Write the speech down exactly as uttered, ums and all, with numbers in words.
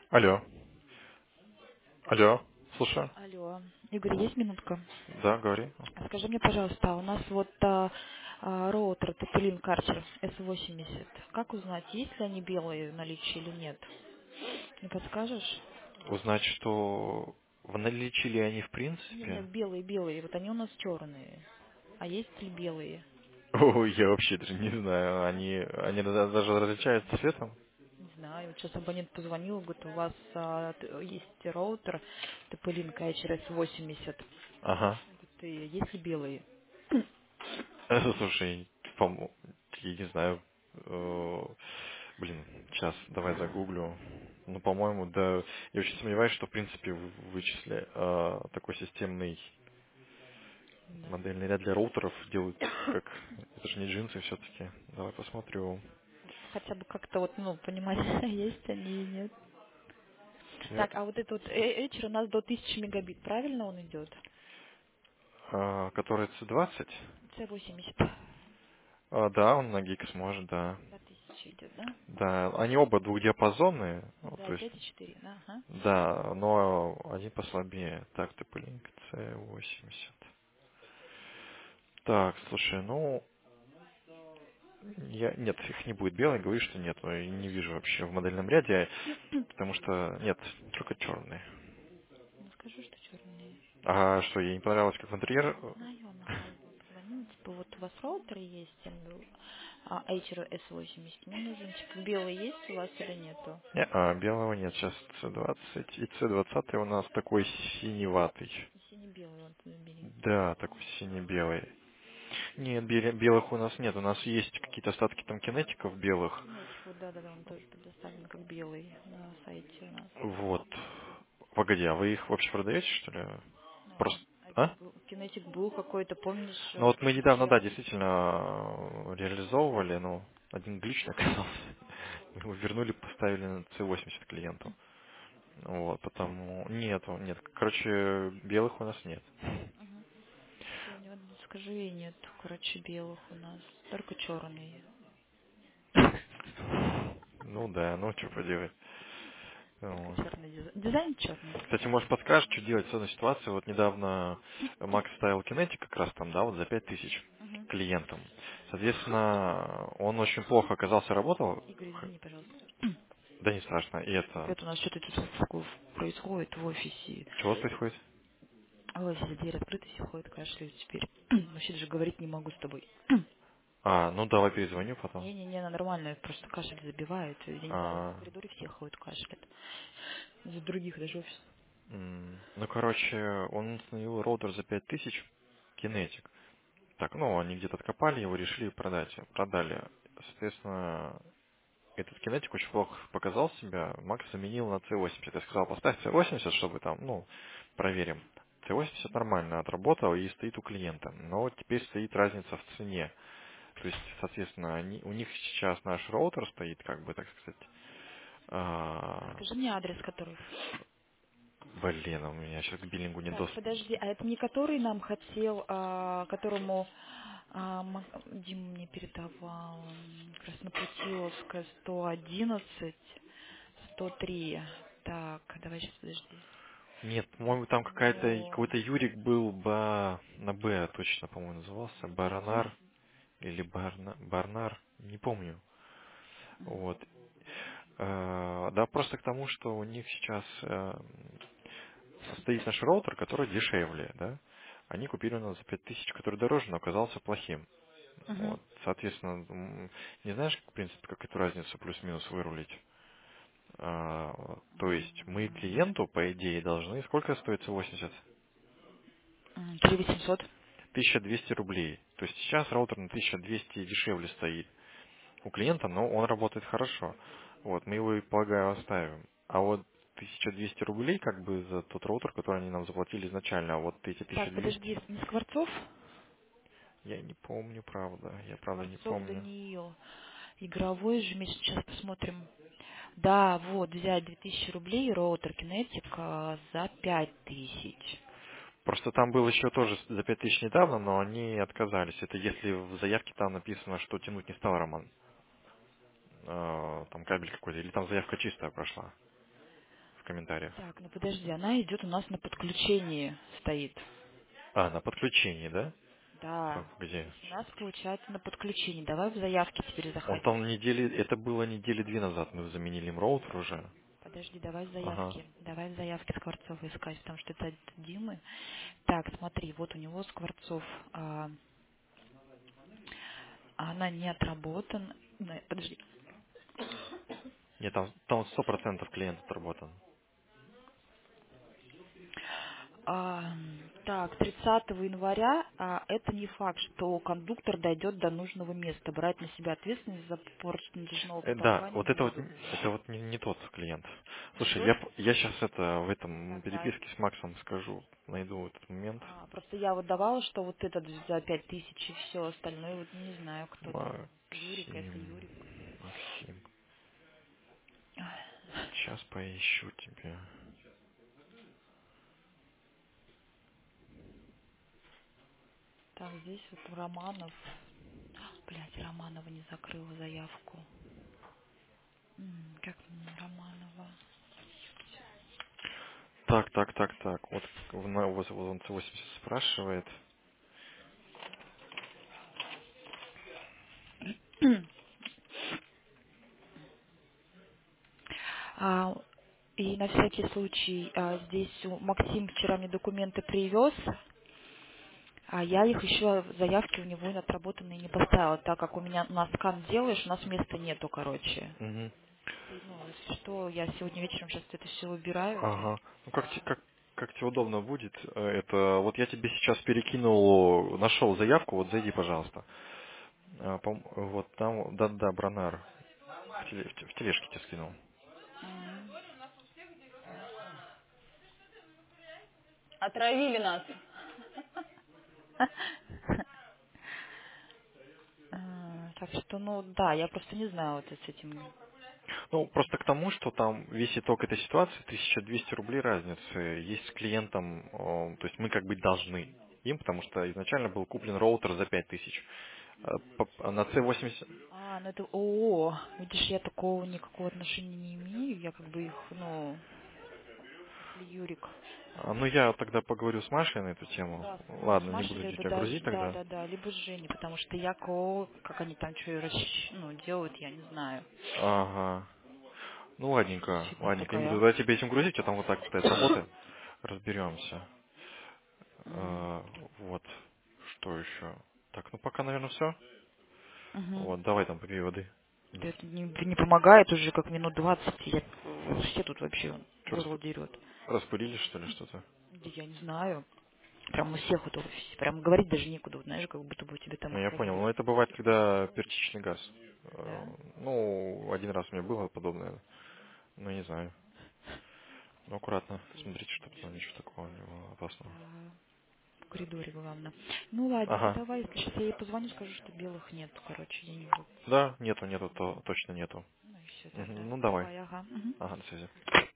Алло, алло, слушаю. Алло, Игорь, есть минутка? Да, говори. Скажи мне, пожалуйста, у нас вот а, а, роутер Topolin Karcher эс восемьдесят. Как узнать, есть ли они белые в наличии или нет? Не подскажешь? Узнать, что в наличии ли они в Нет, нет, принципе? белые, белые. Вот они у нас черные. А есть ли белые? Ой, я вообще даже не знаю. Они, они да- даже различаются цветом? Не знаю. Вот сейчас абонент позвонил, говорит, у вас а, т- есть роутер Topolin Karcher эс восемьдесят. Ага. Говорит, и есть ли белые? Слушай, по я не знаю. э, Блин, сейчас давай загуглю. Ну, по-моему, да. Я очень сомневаюсь, что в принципе в- вычисли э, такой системный Да. модельный ряд для роутеров делают как. Это же не джинсы все-таки. Давай посмотрю. Хотя бы как-то вот, ну, понимать, есть они и нет. Так, а вот этот вот э- Эчер у нас до тысячи мегабит, правильно он идет? А, который си двадцать? С восемьдесят. А, да, он на гиг сможет, да. До тысячи идет, да? Да, они оба двухдиапазонные, ну, то Да, есть, пять и четыре, да, ага. да, но один послабее. Так, ты Link си восемьдесят. Так, слушай, ну, я, нет, их не будет белый, говоришь, что нет, но я не вижу вообще в модельном ряде, потому что, нет, только черные. Ну скажу, что черные. А что, ей не понравилось, как в Я интерьер? не знаю, она позвонила, типа, вот у вас роутер есть, ну, а, Эчер эс восемьдесят. Мне нужен, типа, белый есть у вас или нету? Не, а, белого нет, сейчас си двадцать, и си двадцать у нас такой синеватый. Синий-белый, вот, забери. Да, такой сине-белый. Нет, бел- белых у нас нет. У нас есть какие-то остатки там кинетиков белых. Кинетик, вот, да-да-да, он тоже предоставлен как белый на сайте у нас. Вот. Погоди, а вы их вообще продаете, что ли? Ну, Просто. а А? был- кинетик был какой-то, помнишь, Ну э, вот мы недавно, да, встречал? действительно э, реализовывали, но один глич оказался. Мы его вернули, поставили на си восемьдесят клиенту. Вот, потому... Нету, нет. Короче, белых у нас нет. Мгм. Сегодня вот скажи ей нет, короче, белых у нас, только черные. Ну да, ну что поделать. Только Вот. черный дизайн. Дизайн черный. Кстати, может, подскажешь, что делать в этой ситуации? Вот недавно Макс ставил Kinetic как раз там, да, вот за пять тысяч Мгм. клиентам. Соответственно, он очень плохо оказался, работал. Игорь, Х- извини, пожалуйста. Да не страшно. И это... Ребята, у нас что-то тут такое происходит в офисе. Чего происходит? В офисе дверь открыта, все ходят, кашляют теперь. Вообще даже говорить не могу с тобой. А, ну давай перезвоню потом. Не-не-не, она нормальная, просто кашель забивает. Я не знаю, А, в коридоре все ходят, кашляют. За других даже офис. м, ну, короче, он установил роутер за пять тысяч Kinetic. Так, ну, они где-то откопали его, решили продать. Продали. Соответственно, этот кинетик очень плохо показал себя. Макс заменил на си восемьдесят. Я сказал, поставь си восемьдесят, чтобы там, ну, проверим. си восемьдесят нормально отработал и стоит у клиента. Но вот теперь стоит разница в цене. То есть, соответственно, они, у них сейчас наш роутер стоит, как бы, так сказать. А а, скажи мне адрес который. блин, у меня сейчас к биллингу не Так, доступ. подожди, а это не который нам хотел, а, которому а, Ма- Дима мне передавал, м, Краснопутиловская, сто одиннадцать, сто три. Так, давай сейчас, подожди. Нет, по-моему, там какая-то, Во. какой-то Юрик был ба, на Б точно, по-моему, назывался. Мгм. Баранар или Барна, Барнар, не помню. Вот. Э, Да, просто к тому, что у них сейчас э, стоит наш роутер, который дешевле, да. Они купили у нас за пять тысяч, который дороже, но оказался плохим. Мгм. Вот. Соответственно, м, не знаешь, в принципе, как эту разницу плюс-минус вырулить? А, вот. То есть мы клиенту, по идее, должны... Сколько стоит си восемьдесят? М, три восемьсот. тысяча двести рублей. То есть сейчас роутер на тысяча двести дешевле стоит у клиента, но он работает хорошо. Вот, мы его, и, полагаю, оставим. А вот тысяча двести рублей как бы за тот роутер, который они нам заплатили изначально, а вот эти Так, тысяча двести, подожди, не Скворцов? я не помню, правда, я правда не Скворцов помню. Даниил. Игровой же месяц, сейчас посмотрим. Да, вот, взять две тысячи рублей, роутер Kinetic а, за пять тысяч. Просто там был еще тоже за пять тысяч недавно, но они отказались. Это если в заявке там написано, что тянуть не стал Роман. Э, Там кабель какой-то, или там заявка чистая прошла. комментариях. Так, ну подожди, она идет у нас на подключении стоит. А, на подключении, да? Да. Так, где? То есть у нас получается на подключении. Давай в заявки теперь Он заходи. там недели, это было недели две назад, мы заменили им роутер уже. Подожди, давай в Ага. заявки. Давай в заявки Скворцова искать, потому что это от Димы. Так, смотри, вот у него Скворцов. а, она не отработана. Не, подожди. Нет, там, там сто процентов клиент отработан. А, так, тридцатого января, а, это не факт, что кондуктор дойдет до нужного места. Брать на себя ответственность за порт нагружного Э, да, потолка не вот это вот, буду. это вот не, не тот клиент. Не Слушай, тот? я, п- я сейчас это в этом Давай. переписке с Максом скажу, найду этот момент. А, просто я вот давала, что вот этот за пять тысяч и все остальное, вот не знаю, кто там. Юрик, это Максим, Юрик. Максим. Сейчас поищу тебе. Так, здесь вот Романов. Блять, Романова не закрыла заявку. М, как м, Романова? Так, так, так, так. Вот в- на- вот вот он Ц восемьдесят спрашивает. А, и на всякий случай, а, здесь у- Максим вчера мне документы привез, а я их еще в заявке у него отработанные не поставила, так как у меня на скан делаешь, у нас места нету, короче. Мгм. Ты, ну, если что, я сегодня вечером сейчас это все убираю. Ага. Ну как, те- как, как тебе удобно будет? Э, Это вот я тебе сейчас перекинул, нашел заявку, вот зайди, пожалуйста. А, пом- вот там, да, да, Бранар. В, теле- в те- в тележке тебе скинул. М. Отравили нас. А, Так что, ну да, я просто не знаю вот с этим. Ну, просто к тому, что там весь итог этой ситуации, тысяча двести рублей разницы, есть с клиентом, э, то есть мы как бы должны им, потому что изначально был куплен роутер за пять тысяч. Э, по- а На Ц восемьдесят. А, ну это ООО. Видишь, я такого никакого отношения не имею. Я как бы их, ну, если Юрик. А, Ну, я тогда поговорю с Машей на эту тему. Да, с Ладно, не Машей, буду либо тебя даже, грузить да, тогда. да, да, либо с Женей, потому что я кого, как они там что ну, делают, я не знаю. Ага. Ну, ладненько, Фигня ладненько. Не буду такая. тогда тебе этим грузить, а там вот так вот это работает. Разберемся. М. Э, Вот. Что еще? Так, ну пока, наверное, все. Мгм. Вот, давай там попей воды. Да это не, не помогает уже как минут двадцать. Я, все тут вообще Что, горло расп- дерет. распылились, что ли, что-то? Да я не знаю. Прям у всех вот офисе. Прям говорить даже некуда. Вот знаешь, как будто бы у тебя там Ну, их я понял. пробили. Но это бывает, когда перчичный газ. Э, Да? Ну, один раз у меня было подобное. Ну, не знаю. Ну, аккуратно. Капец. Смотрите, чтобы там ничего такого не было опасного. Да. В коридоре, главное. Ну, ладненько, Ага. давай. Сейчас я ей позвоню, скажу, что белых нет. Короче, денег. Да, нету, нету, то точно нету. Ну и все Мгм. тогда. Ну, давай. Давай, ага. Мгм. Ага, до связи.